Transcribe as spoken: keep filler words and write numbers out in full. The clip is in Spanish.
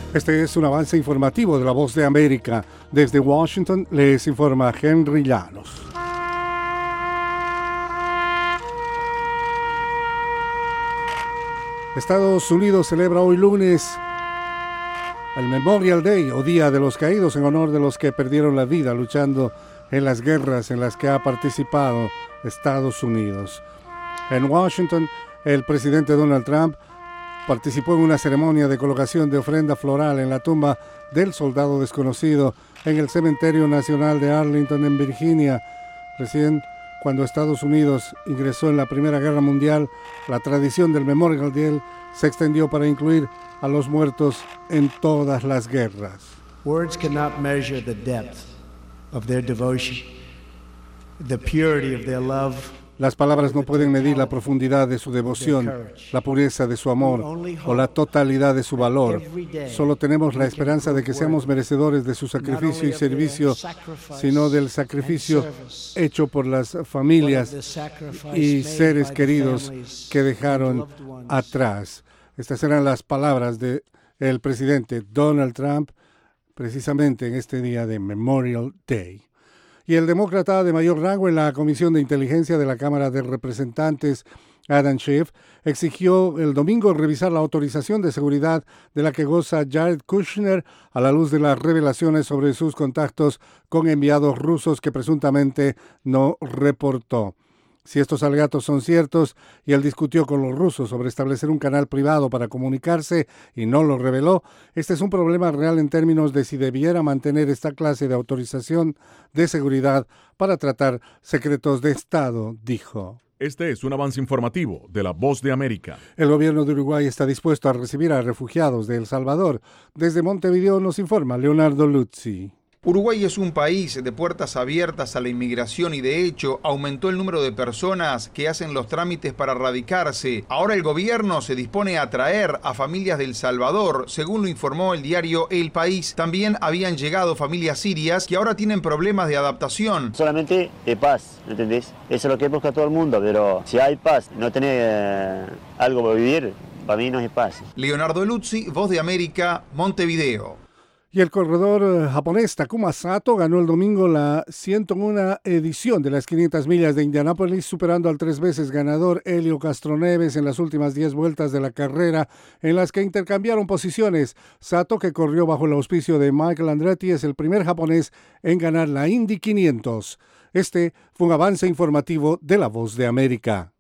Este es un avance informativo de La Voz de América. Desde Washington les informa Henry Llanos. Estados Unidos celebra hoy lunes el Memorial Day o Día de los Caídos en honor de los que perdieron la vida luchando en las guerras en las que ha participado Estados Unidos. En Washington, el presidente Donald Trump participó en una ceremonia de colocación de ofrenda floral en la tumba del soldado desconocido en el Cementerio Nacional de Arlington, en Virginia. Recién cuando Estados Unidos ingresó en la Primera Guerra Mundial, la tradición del Memorial Day se extendió para incluir a los muertos en todas las guerras. Words cannot measure the depth of their devotion, the purity of their love. Las palabras no pueden medir la profundidad de su devoción, la pureza de su amor o la totalidad de su valor. Solo tenemos la esperanza de que seamos merecedores de su sacrificio y servicio, sino del sacrificio hecho por las familias y seres queridos que dejaron atrás. Estas eran las palabras del presidente Donald Trump precisamente en este día de Memorial Day. Y el demócrata de mayor rango en la Comisión de Inteligencia de la Cámara de Representantes, Adam Schiff, exigió el domingo revisar la autorización de seguridad de la que goza Jared Kushner a la luz de las revelaciones sobre sus contactos con enviados rusos que presuntamente no reportó. Si estos alegatos son ciertos y él discutió con los rusos sobre establecer un canal privado para comunicarse y no lo reveló, este es un problema real en términos de si debiera mantener esta clase de autorización de seguridad para tratar secretos de Estado, dijo. Este es un avance informativo de La Voz de América. El gobierno de Uruguay está dispuesto a recibir a refugiados de El Salvador. Desde Montevideo nos informa Leonardo Luzzi. Uruguay es un país de puertas abiertas a la inmigración y de hecho aumentó el número de personas que hacen los trámites para radicarse. Ahora el gobierno se dispone a atraer a familias de El Salvador, según lo informó el diario El País. También habían llegado familias sirias que ahora tienen problemas de adaptación. Solamente de paz, ¿entendés? Eso es lo que busca todo el mundo, pero si hay paz, no tenés eh, algo para vivir, para mí no es paz. Leonardo Luzzi, Voz de América, Montevideo. Y el corredor japonés Takuma Sato ganó el domingo la ciento una edición de las quinientas millas de Indianápolis, superando al tres veces ganador Helio Castroneves en las últimas diez vueltas de la carrera, en las que intercambiaron posiciones. Sato, que corrió bajo el auspicio de Michael Andretti, es el primer japonés en ganar la Indy quinientos. Este fue un avance informativo de La Voz de América.